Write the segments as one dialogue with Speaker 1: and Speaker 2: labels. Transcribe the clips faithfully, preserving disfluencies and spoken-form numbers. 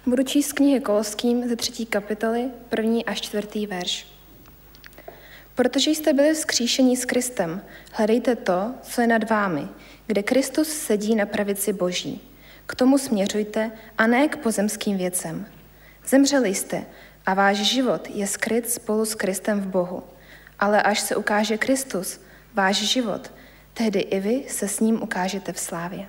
Speaker 1: Budu číst z knihy Koloským ze třetí kapitoly, první až čtvrtý verš. Protože jste byli vzkříšeni s Kristem, hledejte to, co je nad vámi, kde Kristus sedí na pravici Boží. K tomu směřujte a ne k pozemským věcem. Zemřeli jste a váš život je skryt spolu s Kristem v Bohu. Ale až se ukáže Kristus, váš život, tehdy i vy se s ním ukážete v slávě.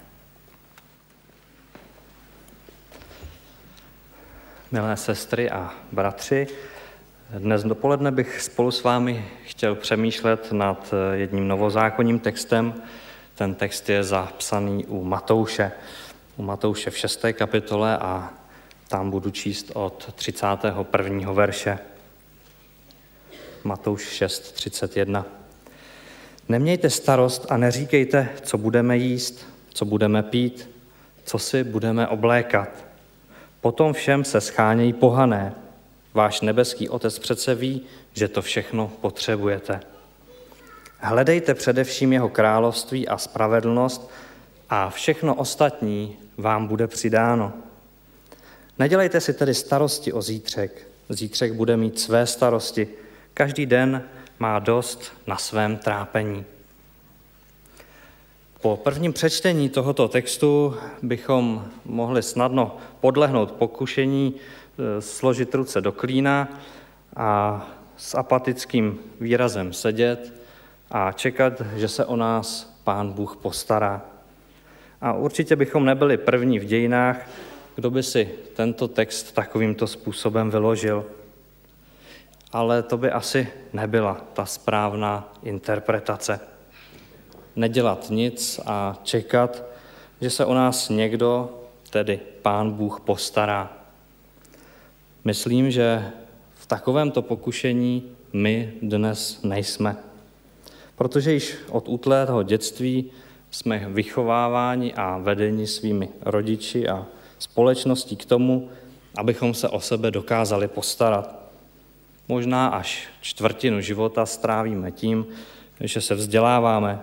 Speaker 2: Milé sestry a bratři, dnes dopoledne bych spolu s vámi chtěl přemýšlet nad jedním novozákonním textem. Ten text je zapsaný u Matouše, u Matouše v šesté kapitole a tam budu číst od třicátého prvního verše. Matouš šest třicet jedna. Nemějte starost a neříkejte, co budeme jíst, co budeme pít, co si budeme oblékat. Potom všem se schánějí pohané. Váš nebeský Otec přece ví, že to všechno potřebujete. Hledejte především jeho království a spravedlnost a všechno ostatní vám bude přidáno. Nedělejte si tedy starosti o zítřek. Zítřek bude mít své starosti. Každý den má dost na svém trápení. Po prvním přečtení tohoto textu bychom mohli snadno podlehnout pokušení složit ruce do klína a s apatickým výrazem sedět a čekat, že se o nás Pán Bůh postará. A určitě bychom nebyli první v dějinách, kdo by si tento text takovýmto způsobem vyložil. Ale to by asi nebyla ta správná interpretace. Nedělat nic a čekat, že se o nás někdo, tedy Pán Bůh, postará. Myslím, že v takovémto pokušení my dnes nejsme. Protože již od útlého dětství jsme vychováváni a vedeni svými rodiči a společností k tomu, abychom se o sebe dokázali postarat. Možná až čtvrtinu života strávíme tím, že se vzděláváme.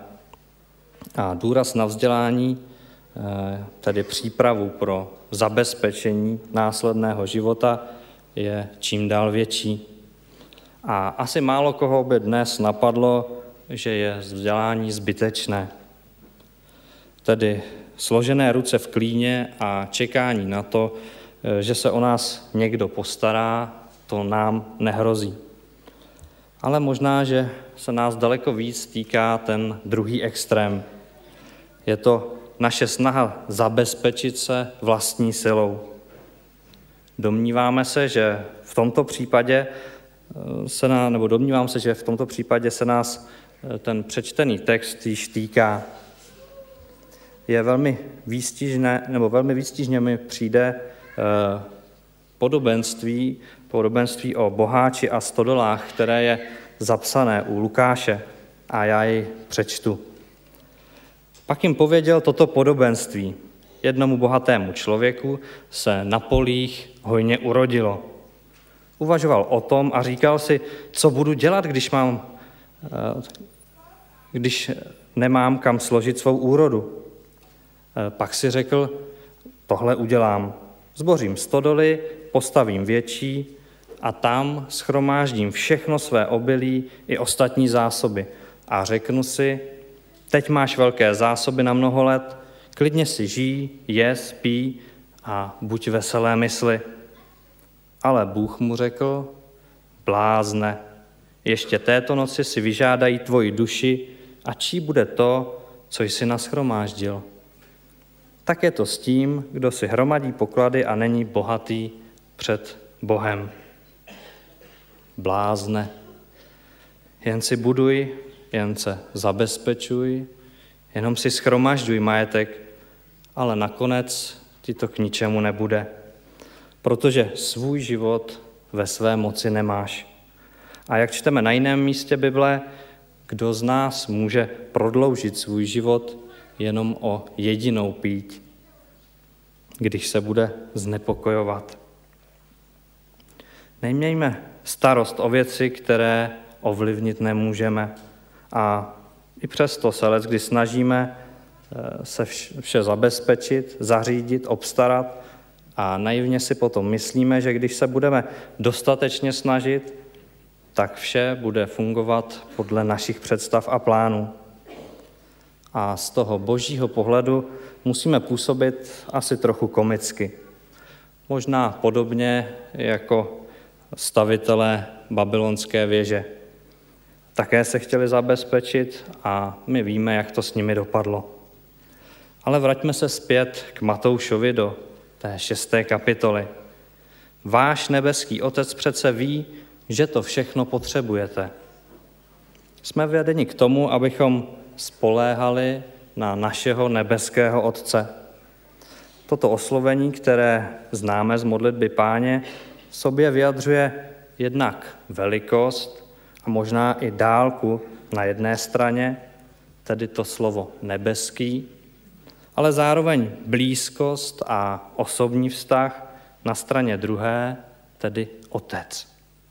Speaker 2: A důraz na vzdělání, tedy přípravu pro zabezpečení následného života, je čím dál větší. A asi málo koho by dnes napadlo, že je vzdělání zbytečné. Tedy složené ruce v klíně a čekání na to, že se o nás někdo postará, to nám nehrozí. Ale možná, že se nás daleko víc týká ten druhý extrém. Je to naše snaha zabezpečit se vlastní silou. Domníváme se, že v tomto případě se nás, nebo domnívám se, že v tomto případě se nás ten přečtený text již týká. Je velmi výstižné, nebo velmi výstižně mi přijde podobenství, podobenství o boháči a stodolách, které je zapsané u Lukáše a já jej přečtu. Pak jim pověděl toto podobenství. Jednomu bohatému člověku se na polích hojně urodilo. Uvažoval o tom a říkal si, co budu dělat, když mám, když nemám kam složit svou úrodu. Pak si řekl, tohle udělám. Zbořím stodoly, postavím větší a tam shromáždím všechno své obilí i ostatní zásoby. A řeknu si, teď máš velké zásoby na mnoho let, klidně si žij, jez, pij a buď veselé mysli. Ale Bůh mu řekl, blázne, ještě této noci si vyžádají tvoji duši a čí bude to, co jsi nashromáždil. Tak je to s tím, kdo si hromadí poklady a není bohatý před Bohem. Blázne, jen si buduj, jen se zabezpečuj, jenom si shromažďuj majetek, ale nakonec ti to k ničemu nebude, protože svůj život ve své moci nemáš. A jak čteme na jiném místě Bible, kdo z nás může prodloužit svůj život jenom o jedinou píď, když se bude znepokojovat. Nemějme starost o věci, které ovlivnit nemůžeme. A i přesto se leckdy snažíme se vše zabezpečit, zařídit, obstarat, A naivně si potom myslíme, že když se budeme dostatečně snažit, tak vše bude fungovat podle našich představ a plánů. A z toho božího pohledu musíme působit asi trochu komicky. Možná podobně jako stavitelé babylonské věže. Také se chtěli zabezpečit a my víme, jak to s nimi dopadlo. Ale vraťme se zpět k Matoušovi do té šesté kapitoly. Váš nebeský Otec přece ví, že to všechno potřebujete. Jsme vedeni k tomu, abychom spoléhali na našeho nebeského Otce. Toto oslovení, které známe z modlitby Páně, v sobě vyjadřuje jednak velikost a možná i dálku na jedné straně, tedy to slovo nebeský, ale zároveň blízkost a osobní vztah na straně druhé, tedy Otec.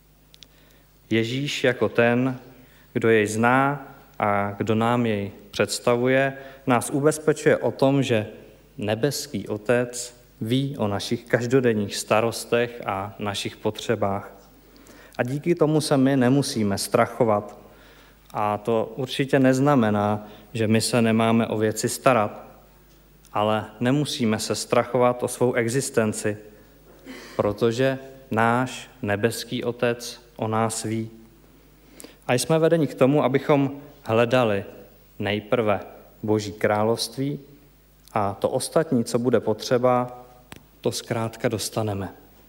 Speaker 2: Ježíš jako ten, kdo jej zná a kdo nám jej představuje, nás ubezpečuje o tom, že nebeský Otec ví o našich každodenních starostech a našich potřebách. A díky tomu se my nemusíme strachovat. A to určitě neznamená, že my se nemáme o věci starat, ale nemusíme se strachovat o svou existenci, protože náš nebeský Otec o nás ví. A jsme vedeni k tomu, abychom hledali nejprve Boží království a to ostatní, co bude potřeba, to zkrátka dostaneme.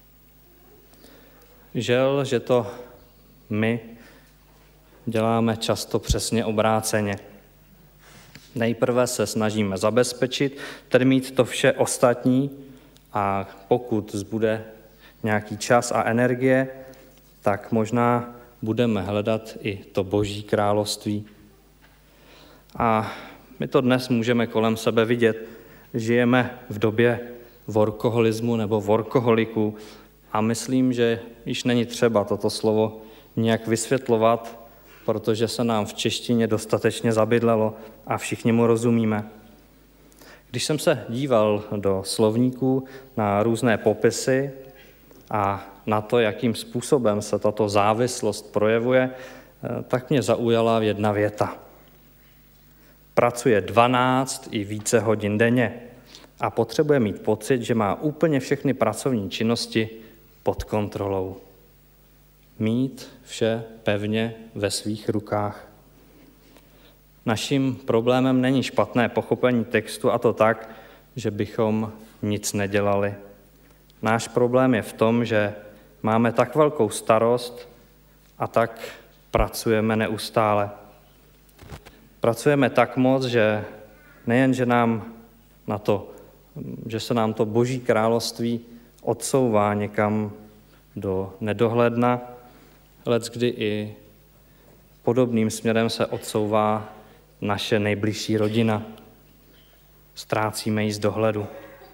Speaker 2: Žel, že to my děláme často přesně obráceně. Nejprve se snažíme zabezpečit, tedy mít to vše ostatní a pokud zbude nějaký čas a energie, tak možná budeme hledat i to Boží království. A my to dnes můžeme kolem sebe vidět. Žijeme v době workoholismu nebo workoholiků a myslím, že již není třeba toto slovo nějak vysvětlovat, protože se nám v češtině dostatečně zabydlelo a všichni mu rozumíme. Když jsem se díval do slovníků na různé popisy a na to, jakým způsobem se tato závislost projevuje, tak mě zaujala jedna věta. Pracuje dvanáct i více hodin denně a potřebuje mít pocit, že má úplně všechny pracovní činnosti pod kontrolou. Mít vše pevně ve svých rukách. Naším problémem není špatné pochopení textu a to tak, že bychom nic nedělali. Náš problém je v tom, že máme tak velkou starost a tak pracujeme neustále. Pracujeme tak moc, že nejen, že nám na to, že se nám to Boží království odsouvá někam do nedohledna, leckdy i podobným směrem se odsouvá naše nejbližší rodina. Ztrácíme ji z dohledu.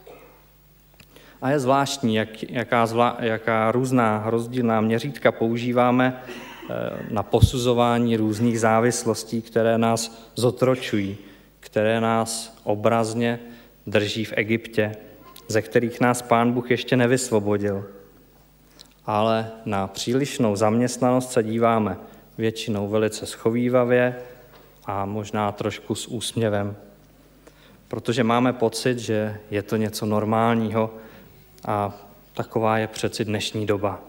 Speaker 2: A je zvláštní, jak, jaká, zvlá, jaká různá rozdílná měřítka používáme na posuzování různých závislostí, které nás zotročují, které nás obrazně drží v Egyptě, ze kterých nás Pán Bůh ještě nevysvobodil. Ale na přílišnou zaměstnanost se díváme většinou velice schovívavě a možná trošku s úsměvem, protože máme pocit, že je to něco normálního a taková je přeci dnešní doba.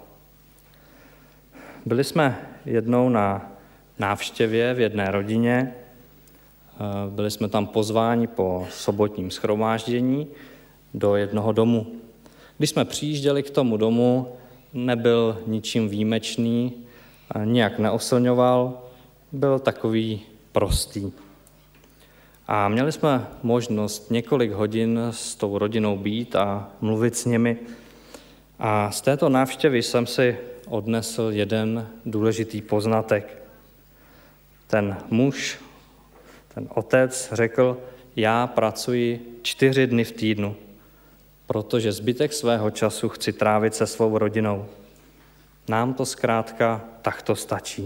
Speaker 2: Byli jsme jednou na návštěvě v jedné rodině, byli jsme tam pozváni po sobotním shromáždění do jednoho domu. Když jsme přijížděli k tomu domu, nebyl ničím výjimečný, nijak neoslňoval, byl takový prostý. A měli jsme možnost několik hodin s tou rodinou být a mluvit s nimi. A z této návštěvy jsem si odnesl jeden důležitý poznatek. Ten muž, ten otec řekl, já pracuji čtyři dny v týdnu, protože zbytek svého času chci trávit se svou rodinou. Nám to zkrátka takto stačí.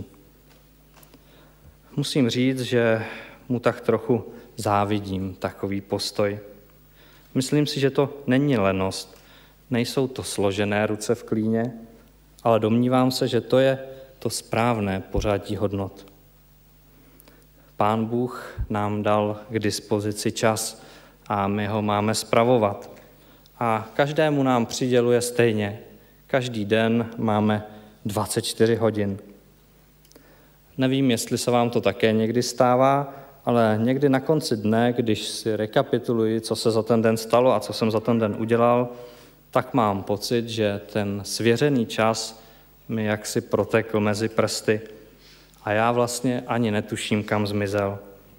Speaker 2: Musím říct, že mu tak trochu závidím takový postoj. Myslím si, že to není lenost, nejsou to složené ruce v klíně, ale domnívám se, že to je to správné pořadí hodnot. Pán Bůh nám dal k dispozici čas a my ho máme spravovat. A každému nám přiděluje stejně. Každý den máme dvacet čtyři hodin. Nevím, jestli se vám to také někdy stává, ale někdy na konci dne, když si rekapituluji, co se za ten den stalo a co jsem za ten den udělal, tak mám pocit, že ten svěřený čas mi jaksi protekl mezi prsty a já vlastně ani netuším, kam zmizel.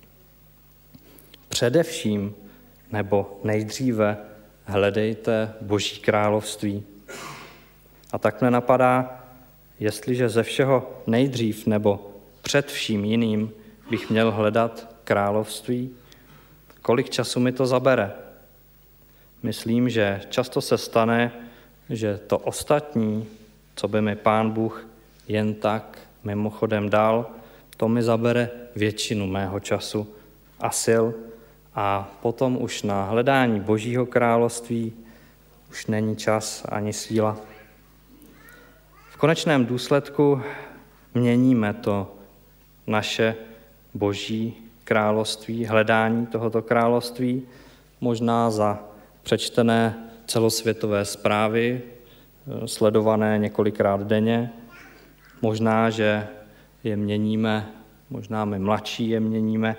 Speaker 2: Především, nebo nejdříve, hledejte Boží království. A tak mne napadá, jestliže ze všeho nejdřív nebo před vším jiným bych měl hledat království, kolik času mi to zabere? Myslím, že často se stane, že to ostatní, co by mi Pán Bůh jen tak mimochodem dal, to mi zabere většinu mého času a sil a potom už na hledání Božího království už není čas ani síla. V konečném důsledku měníme to naše Boží království, hledání tohoto království, možná za přečtené celosvětové zprávy, sledované několikrát denně, možná, že je měníme, možná my mladší je měníme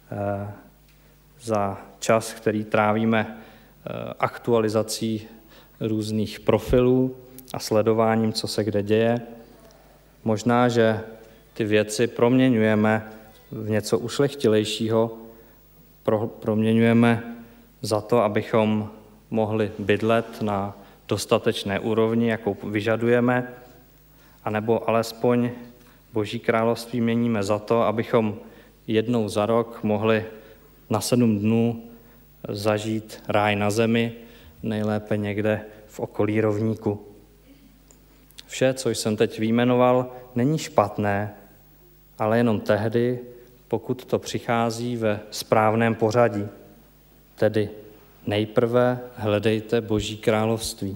Speaker 2: za čas, který trávíme aktualizací různých profilů a sledováním, co se kde děje. Možná, že ty věci proměňujeme v něco ušlechtilejšího, pro, proměňujeme za to, abychom mohli bydlet na dostatečné úrovni, jakou vyžadujeme, anebo alespoň Boží království měníme za to, abychom jednou za rok mohli na sedm dnů zažít ráj na zemi, nejlépe někde v okolí rovníku. Vše, co jsem teď vyjmenoval, není špatné, ale jenom tehdy, pokud to přichází ve správném pořadí. Tedy nejprve hledejte Boží království.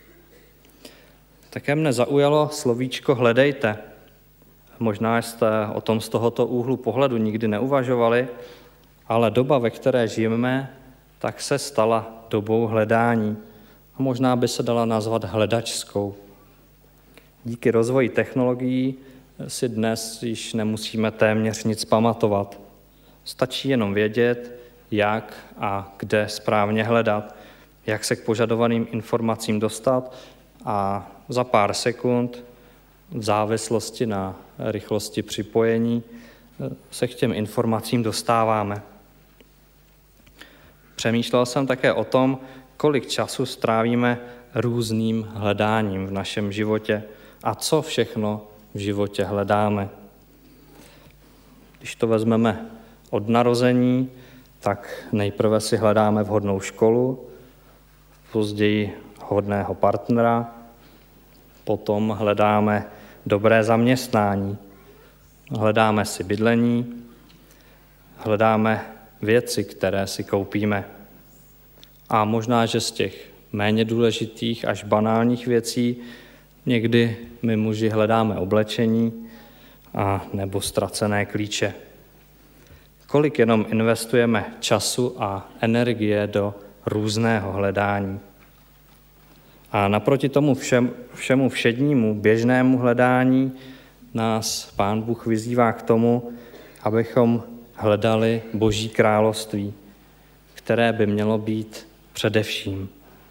Speaker 2: Také mne zaujalo slovíčko hledejte. Možná jste o tom z tohoto úhlu pohledu nikdy neuvažovali, ale doba, ve které žijeme, tak se stala dobou hledání. A možná by se dala nazvat hledačskou. Díky rozvoji technologií si dnes již nemusíme téměř nic pamatovat. Stačí jenom vědět, jak a kde správně hledat, jak se k požadovaným informacím dostat a za pár sekund v závislosti na rychlosti připojení se k těm informacím dostáváme. Přemýšlel jsem také o tom, kolik času strávíme různým hledáním v našem životě a co všechno v životě hledáme. Když to vezmeme od narození, tak nejprve si hledáme vhodnou školu, později vhodného partnera, potom hledáme dobré zaměstnání, hledáme si bydlení, hledáme věci, které si koupíme. A možná, že z těch méně důležitých až banálních věcí někdy my muži hledáme oblečení a nebo ztracené klíče. Kolik jenom investujeme času a energie do různého hledání. A naproti tomu všem, všemu všednímu běžnému hledání nás Pán Bůh vyzývá k tomu, abychom hledali Boží království, které by mělo být především.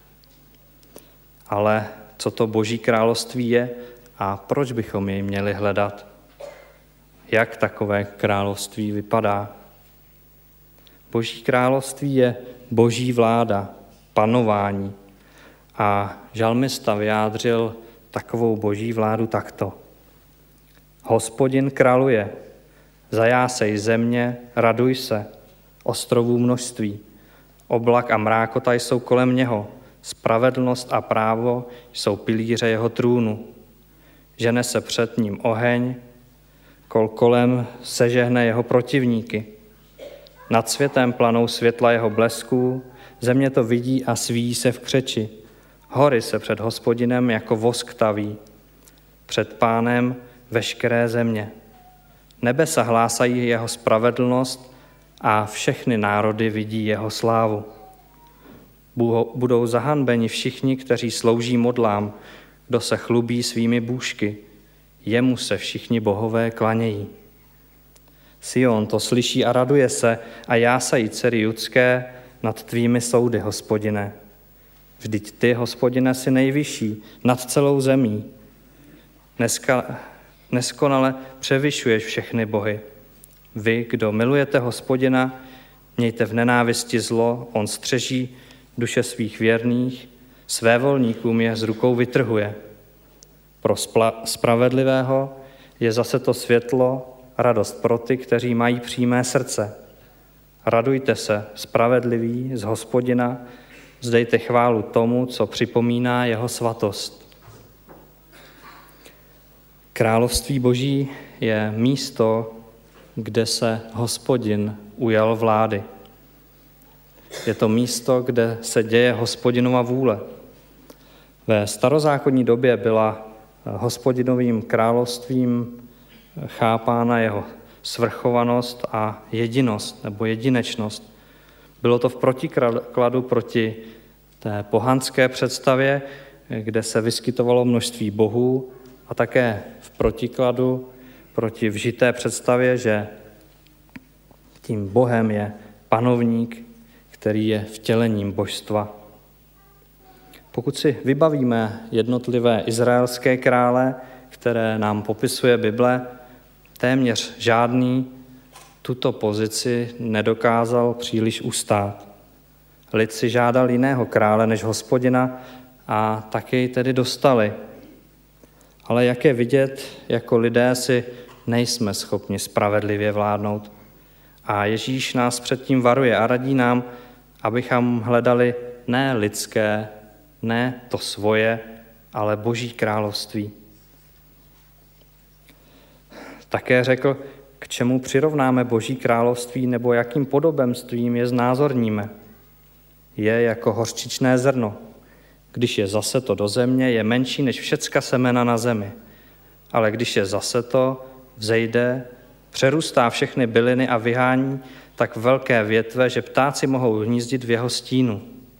Speaker 2: Ale co to Boží království je a proč bychom jej měli hledat? Jak takové království vypadá? Boží království je Boží vláda, panování. A žalmista vyjádřil takovou Boží vládu takto. Hospodin králuje, zajásej země, raduj se, ostrovů množství. Oblak a mrákota jsou kolem něho, spravedlnost a právo jsou pilíře jeho trůnu. Žene se před ním oheň, kol kolem sežehne jeho protivníky. Nad světem planou světla jeho blesků, země to vidí a svíjí se v křeči. Hory se před Hospodinem jako vosk taví, před Pánem veškeré země. Nebesa hlásají jeho spravedlnost a všechny národy vidí jeho slávu. Budou zahanbeni všichni, kteří slouží modlám, kdo se chlubí svými bůžky. Jemu se všichni bohové klanějí. Sion to slyší a raduje se a jásají dcery judské nad tvými soudy, Hospodine. Vždyť ty, Hospodine, jsi nejvyšší nad celou zemí. Dneska, neskonale převyšuješ všechny bohy. Vy, kdo milujete Hospodina, mějte v nenávisti zlo, on střeží duše svých věrných, své volníkům je z rukou vytrhuje. Pro spravedlivého je zase to světlo, radost pro ty, kteří mají přímé srdce. Radujte se, spravedliví, z Hospodina, vzdejte chválu tomu, co připomíná jeho svatost. Království Boží je místo, kde se Hospodin ujal vlády. Je to místo, kde se děje Hospodinova vůle. Ve starozákonní době byla Hospodinovým královstvím chápána jeho svrchovanost a jedinost nebo jedinečnost. Bylo to v protikladu proti té pohanské představě, kde se vyskytovalo množství bohů, a také v protikladu proti vžité představě, že tím Bohem je panovník, který je vtělením božstva. Pokud si vybavíme jednotlivé izraelské krále, které nám popisuje Bible, téměř žádný tuto pozici nedokázal příliš ustát. Lid si žádal jiného krále než Hospodina a taky jej tedy dostali. Ale jak je vidět, jako lidé si nejsme schopni spravedlivě vládnout. A Ježíš nás předtím varuje a radí nám, abychom hledali ne lidské, ne to svoje, ale Boží království. Také řekl, k čemu přirovnáme Boží království nebo jakým podobenstvím je znázorníme. Je jako hořčičné zrno. Když je zaseto do země, je menší než všecka semena na zemi. Ale když je zaseto, vzejde, přerůstá všechny byliny a vyhání tak velké větve, že ptáci mohou hnízdit v jeho stínu.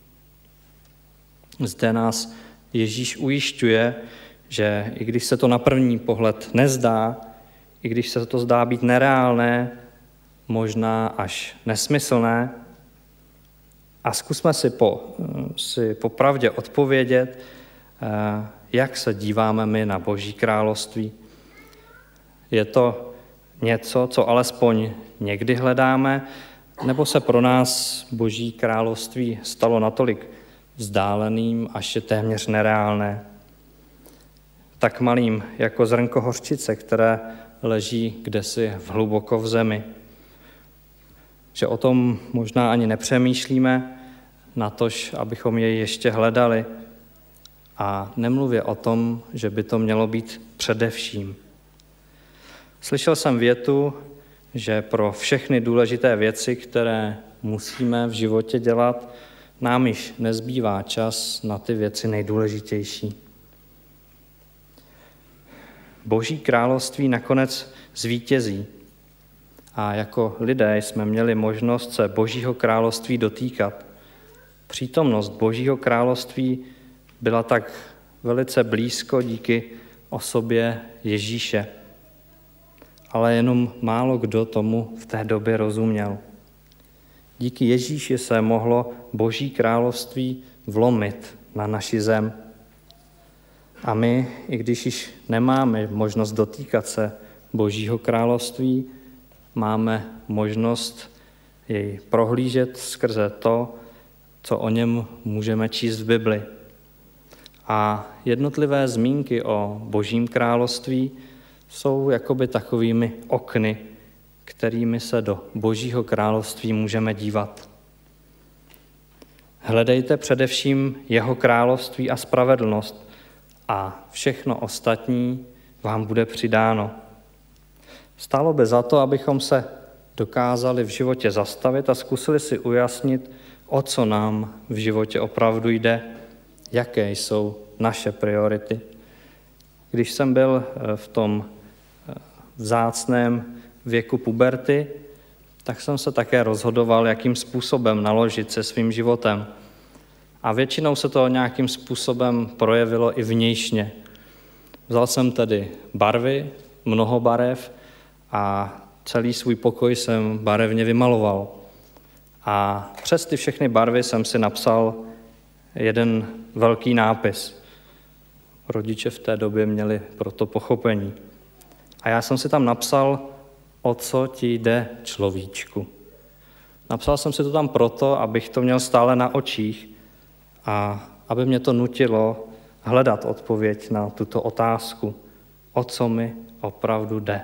Speaker 2: Zde nás Ježíš ujišťuje, že i když se to na první pohled nezdá, i když se to zdá být nereálné, možná až nesmyslné, a zkusme si po, si popravdě odpovědět, jak se díváme my na Boží království. Je to něco, co alespoň někdy hledáme, nebo se pro nás Boží království stalo natolik vzdáleným, až je téměř nereálné. Tak malým jako zrnko hořčice, které leží kdesi v hluboko v zemi. Že o tom možná ani nepřemýšlíme, natož abychom jej ještě hledali. A nemluvě o tom, že by to mělo být především. Slyšel jsem větu, že pro všechny důležité věci, které musíme v životě dělat, nám již nezbývá čas na ty věci nejdůležitější. Boží království nakonec zvítězí a jako lidé jsme měli možnost se Božího království dotýkat. Přítomnost Božího království byla tak velice blízko díky osobě Ježíše. Ale jenom málo kdo tomu v té době rozuměl. Díky Ježíši se mohlo Boží království vlomit na naši zem. A my, i když již nemáme možnost dotýkat se Božího království, máme možnost jej prohlížet skrze to, co o něm můžeme číst v Bibli. A jednotlivé zmínky o Božím království jsou jakoby takovými okny, kterými se do Božího království můžeme dívat. Hledejte především jeho království a spravedlnost a všechno ostatní vám bude přidáno. Stálo by za to, abychom se dokázali v životě zastavit a zkusili si ujasnit, o co nám v životě opravdu jde, jaké jsou naše priority. Když jsem byl v tom vzácném věku puberty, tak jsem se také rozhodoval, jakým způsobem naložit se svým životem. A většinou se to nějakým způsobem projevilo i vnějšně. Vzal jsem tedy barvy, mnoho barev a celý svůj pokoj jsem barevně vymaloval. A přes ty všechny barvy jsem si napsal jeden velký nápis. Rodiče v té době měli proto pochopení. A já jsem si tam napsal, o co ti jde, človíčku. Napsal jsem si to tam proto, abych to měl stále na očích a aby mě to nutilo hledat odpověď na tuto otázku, o co mi opravdu jde.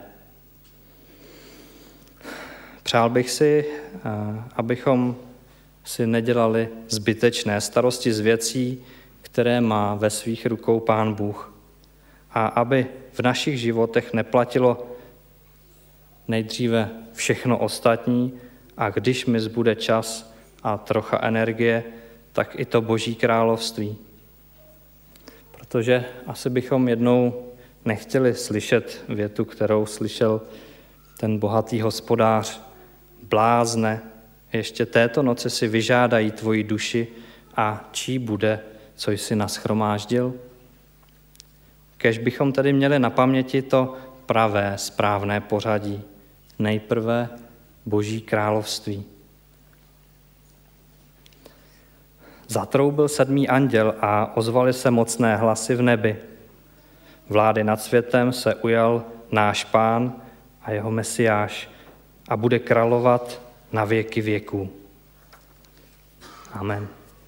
Speaker 2: Přál bych si, abychom si nedělali zbytečné starosti z věcí, které má ve svých rukou Pán Bůh. A aby v našich životech neplatilo nejdříve všechno ostatní a když mi zbude čas a trocha energie, tak i to Boží království. Protože asi bychom jednou nechtěli slyšet větu, kterou slyšel ten bohatý hospodář. Blázne, ještě této noci si vyžádají tvoji duši a čí bude, co jsi nashromáždil? Kéž bychom tedy měli na paměti to pravé, správné pořadí. Nejprve Boží království. Zatroubil sedmý anděl a ozvaly se mocné hlasy v nebi. Vlády nad světem se ujal náš Pán a jeho Mesiáš a bude královat na věky věků. Amen.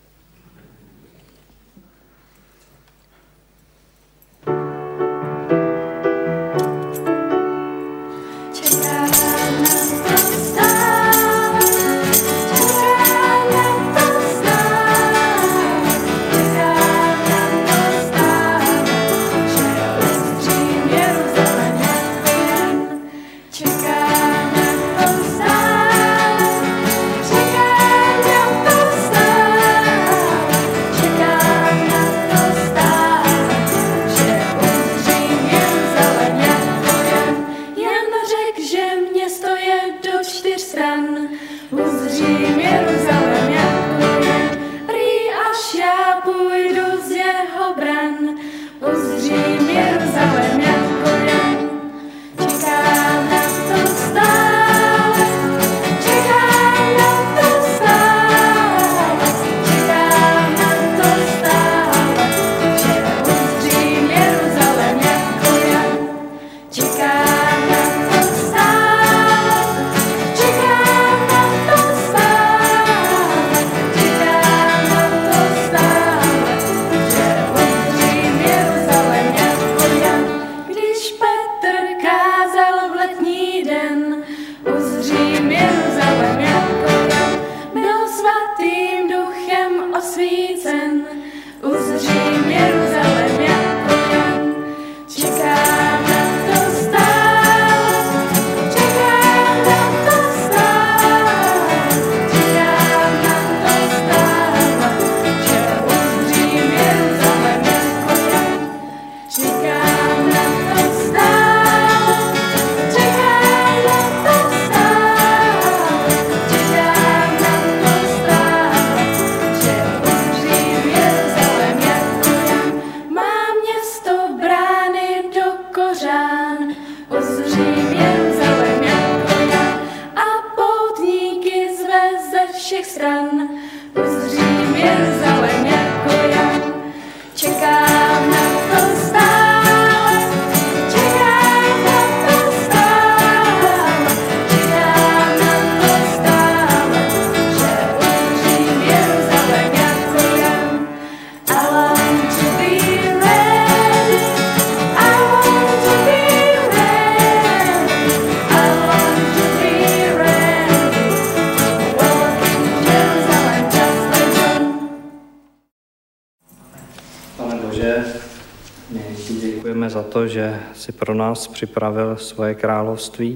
Speaker 2: Za to, že si pro nás připravil svoje království,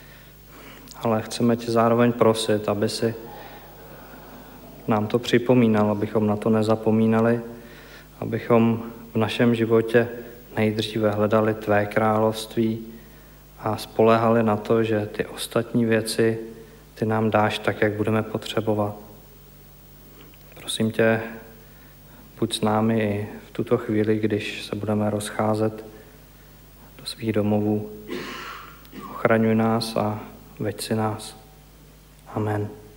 Speaker 2: ale chceme tě zároveň prosit, aby si nám to připomínal, abychom na to nezapomínali abychom v našem životě nejdříve hledali tvé království a spoléhali na to, že ty ostatní věci ty nám dáš tak, jak budeme potřebovat. Prosím tě, buď s námi i v tuto chvíli, když se budeme rozcházet do svých domovů. Ochraňuj nás a veď si nás. Amen.